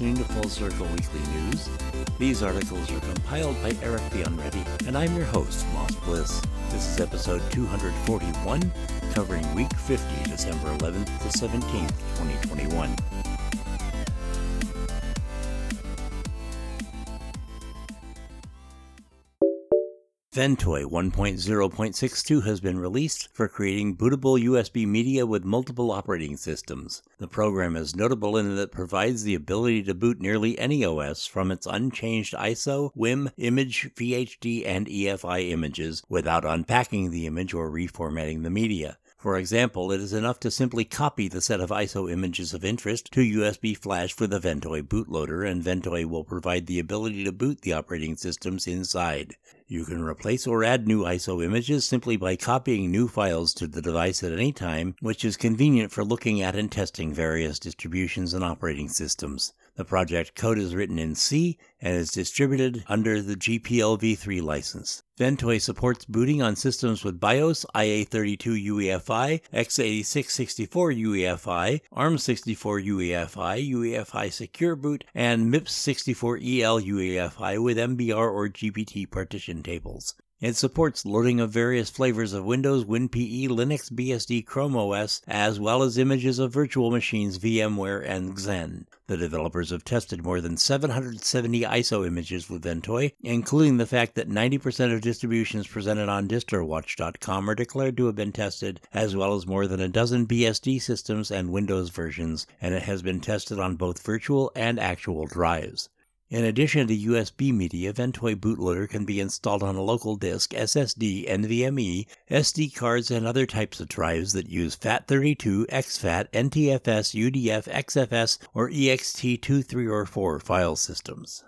listening to Full Circle Weekly News. These articles are compiled by Eric Bionready, and I'm your host, Moss Bliss. This is episode 241, covering week 50, December 11th to 17th, 2021. Ventoy 1.0.62 has been released for creating bootable USB media with multiple operating systems. The program is notable in that it provides the ability to boot nearly any OS from its unchanged ISO, WIM, image, VHD, and EFI images without unpacking the image or reformatting the media. For example, it is enough to simply copy the set of ISO images of interest to USB flash with the Ventoy bootloader, and Ventoy will provide the ability to boot the operating systems inside. You can replace or add new ISO images simply by copying new files to the device at any time, which is convenient for looking at and testing various distributions and operating systems. The project code is written in C and is distributed under the GPL v3 license. Ventoy supports booting on systems with BIOS, IA32 UEFI, x86 64 UEFI, ARM64 UEFI, UEFI Secure Boot, and MIPS 64EL UEFI with MBR or GPT partition tables. It supports loading of various flavors of Windows, WinPE, Linux, BSD, Chrome OS, as well as images of virtual machines, VMware, and Xen. The developers have tested more than 770 ISO images with Ventoy, including the fact that 90% of distributions presented on DistroWatch.com are declared to have been tested, as well as more than a dozen BSD systems and Windows versions, and it has been tested on both virtual and actual drives. In addition to USB media, Ventoy bootloader can be installed on a local disk, SSD, NVMe, SD cards, and other types of drives that use FAT32, exFAT, NTFS, UDF, XFS, or ext2, 3, or 4 file systems.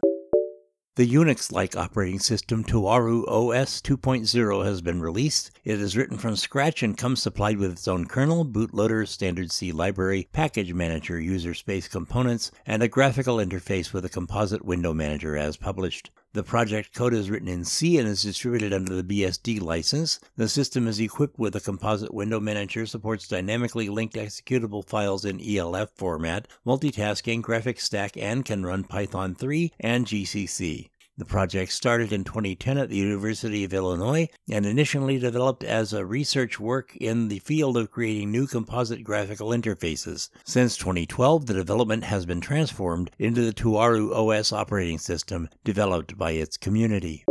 The Unix-like operating system Tuaru OS 2.0 has been released. It is written from scratch and comes supplied with its own kernel, bootloader, standard C library, package manager, user space components, and a graphical interface with a composite window manager as published. The project code is written in C and is distributed under the BSD license. The system is equipped with a composite window manager, supports dynamically linked executable files in ELF format, multitasking, graphics stack, and can run Python 3 and GCC. The project started in 2010 at the University of Illinois and initially developed as a research work in the field of creating new composite graphical interfaces. Since 2012, the development has been transformed into the Tuaru OS operating system developed by its community.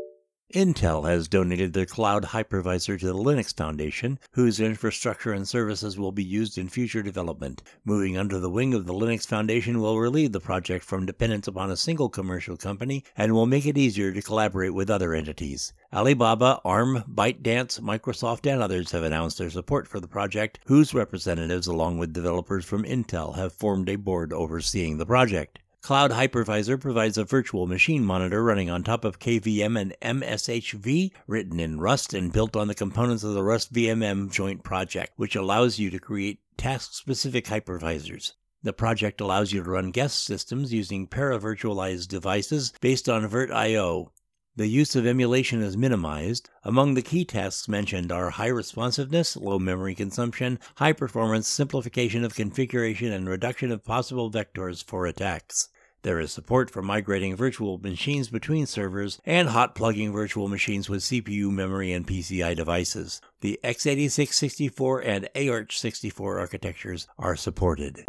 Intel has donated their cloud hypervisor to the Linux Foundation, whose infrastructure and services will be used in future development. Moving under the wing of the Linux Foundation will relieve the project from dependence upon a single commercial company and will make it easier to collaborate with other entities. Alibaba, ARM, ByteDance, Microsoft, and others have announced their support for the project, whose representatives, along with developers from Intel, have formed a board overseeing the project. Cloud Hypervisor provides a virtual machine monitor running on top of KVM and MSHV, written in Rust and built on the components of the Rust VMM joint project, which allows you to create task-specific hypervisors. The project allows you to run guest systems using para-virtualized devices based on VirtIO. The use of emulation is minimized. Among the key tasks mentioned are high responsiveness, low memory consumption, high performance, simplification of configuration, and reduction of possible vectors for attacks. There is support for migrating virtual machines between servers and hot plugging virtual machines with CPU, memory, and PCI devices. The x86 64 and AArch64 architectures are supported.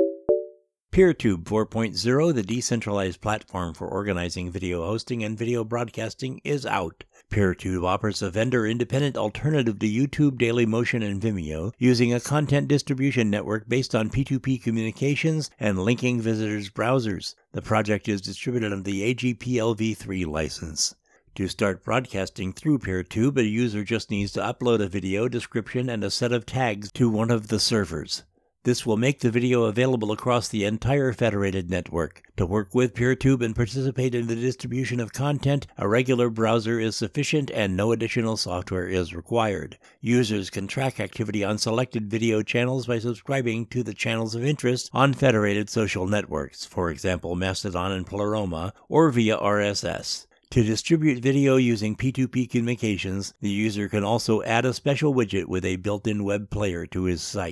PeerTube 4.0, the decentralized platform for organizing video hosting and video broadcasting, is out. PeerTube offers a vendor-independent alternative to YouTube, Dailymotion, and Vimeo, using a content distribution network based on P2P communications and linking visitors' browsers. The project is distributed under the AGPL v3 license. To start broadcasting through PeerTube, a user just needs to upload a video, description, and a set of tags to one of the servers. This will make the video available across the entire federated network. To work with PeerTube and participate in the distribution of content, a regular browser is sufficient and no additional software is required. Users can track activity on selected video channels by subscribing to the channels of interest on federated social networks, for example Mastodon and Pleroma, or via RSS. To distribute video using P2P communications, the user can also add a special widget with a built-in web player to his site.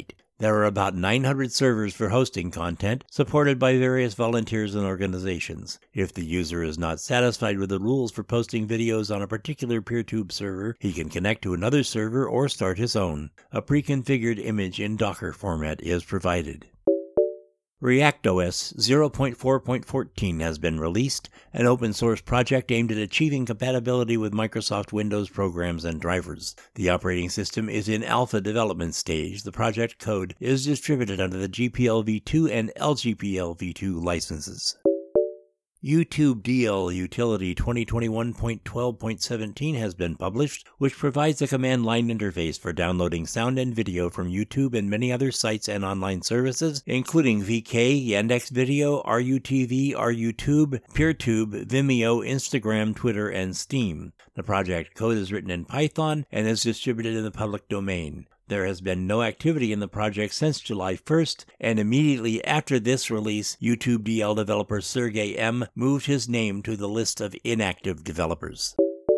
There are about 900 servers for hosting content, supported by various volunteers and organizations. If the user is not satisfied with the rules for posting videos on a particular PeerTube server, he can connect to another server or start his own. A pre-configured image in Docker format is provided. ReactOS 0.4.14 has been released, an open-source project aimed at achieving compatibility with Microsoft Windows programs and drivers. The operating system is in alpha development stage. The project code is distributed under the GPL v2 and LGPL v2 licenses. YouTube DL Utility 2021.12.17 has been published, which provides a command line interface for downloading sound and video from YouTube and many other sites and online services, including VK, Yandex Video, RUTV, RUTube, PeerTube, Vimeo, Instagram, Twitter, and Steam. The project code is written in Python and is distributed in the public domain. There has been no activity in the project since July 1st, and immediately after this release, YouTube DL developer Sergey M. moved his name to the list of inactive developers.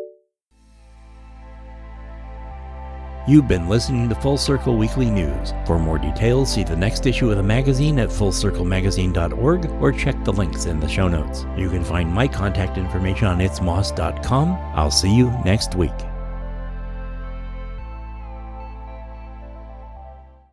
You've been listening to Full Circle Weekly News. For more details, see the next issue of the magazine at fullcirclemagazine.org or check the links in the show notes. You can find my contact information on itsmoss.com. I'll see you next week.